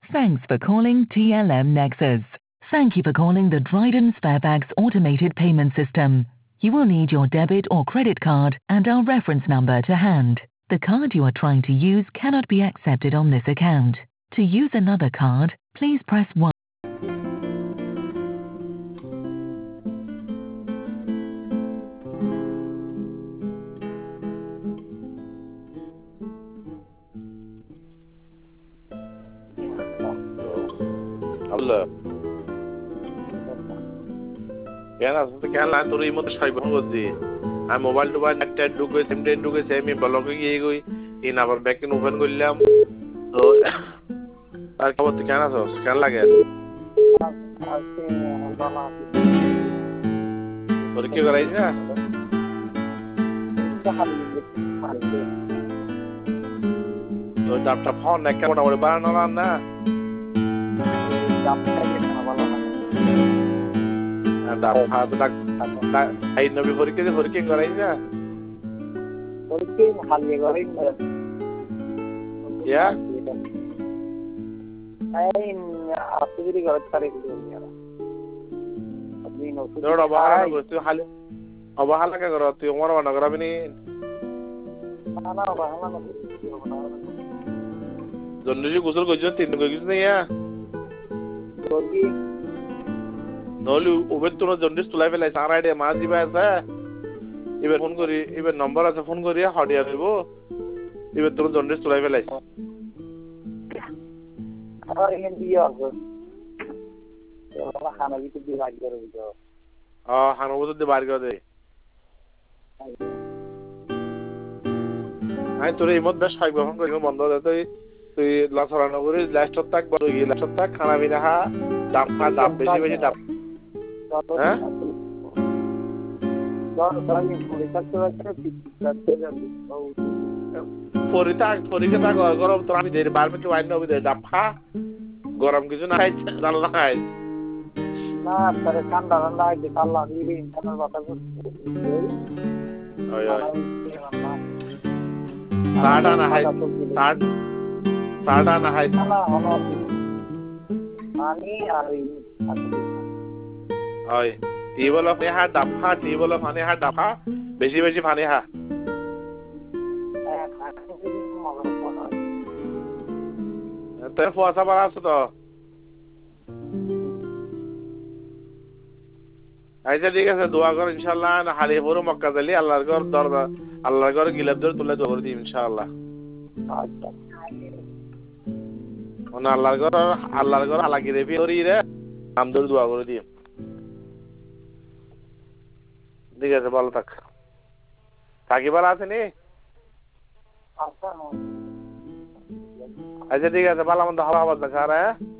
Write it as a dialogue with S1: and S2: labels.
S1: Thanks for calling TLM Nexus. Thank you for calling the Dryden Sparebags automated payment system. You will need your debit or credit card and our reference number to hand. The card you are trying to use cannot be accepted on this account. To use another card, please press 1.
S2: Allah. কেন আসলে কেন না তোর এই মতো cyber করছি আমি mobile টোবাইল একটা ঢুকে সিমটেন ঢুকেছে আমি ব্লকে গিয়ে গই ইন আবার ব্যাকএন্ড ওপেন করলাম তো আর খবর তুই কেন আছো কেন লাগে পরীক্ষা করাইছ না তো ডাবটা ফোন একটা মোটামুটি বানানো না ডাব খাওয়া এই নবী পরীক্ষা করাইছ না
S3: পরীক্ষা খালি করাই না
S2: ইয়া
S3: এই আত্মীয়রি ঘর করে দিও আপনি নতুন
S2: তোর অবহেলা করছিস তুই খালি অবহেলা কে করো তুই আমার বানা করাবি নি
S3: না অবহেলা না
S2: জন্ডিস গোসল করছিস তিন দিন কইছিস না ইয়া
S3: তোরকি
S2: নলি ওবে তোর জন্ডিস তুলাই ফেলাই সারা আইডিয়া মা দিবা আছে এবার ফোন করি এবার নম্বর আছে ফোন করি হডিয়া দেব এবার তোর জন্ডিস তুলাই ফেলাই
S3: আর এখান দিয়ে আসবে খানা দিতে দিয়ে বাড়ি করে দিতে
S2: হানো বলতে দিয়ে বাড়ি করে দে আমি তোর এই মত বেশ কয়েকবার ফোন করি বন্ধ হয়ে তুই তুই লাসরানো করি লাস্টত থাক বড় গিয়ে লাস্টত থাক খানা বিনা খা দাম খা দাম বেশি বেশি দাম হ্যাঁ পরীক্ষা থাক গরম তোর আমি দেরি বার মিনিট ওয়াইন হবে দাম খা গরম কিছু না খাই জাল না খাই
S3: না তারে ঠান্ডা ঠান্ডা আইতে আল্লাহ দিবি ইন্টারনেট বাতা
S2: ওই সাড়া না হাই সাড়া না হাই
S3: না হলো আমি আর
S2: ওই টেবল অফ হা ডাফা টেবল অফ আনে হা ডাফা বেশি বেশি পানি হা তোর ফুয়াশা বাড়া আছে তো আচ্ছা ঠিক আছে দোয়া কর ইনশাআল্লাহ না হালি পুরো মক্কা জালি আল্লাহর ঘর দরজা আল্লাহর ঘর গিলাপ ধরে তুলে দোয়া করে দিই ইনশাআল্লাহ
S3: আচ্ছা
S2: ওনা আল্লাহর ঘর আল্লাহ গিরে ফিরি রে নাম ধরে দোয়া করে দিই ঠিক আছে ভালো থাক কাকি ভালো আছে নি আচ্ছা ঠিক আছে ভালো মন্দ হাওয়া বাতাস আর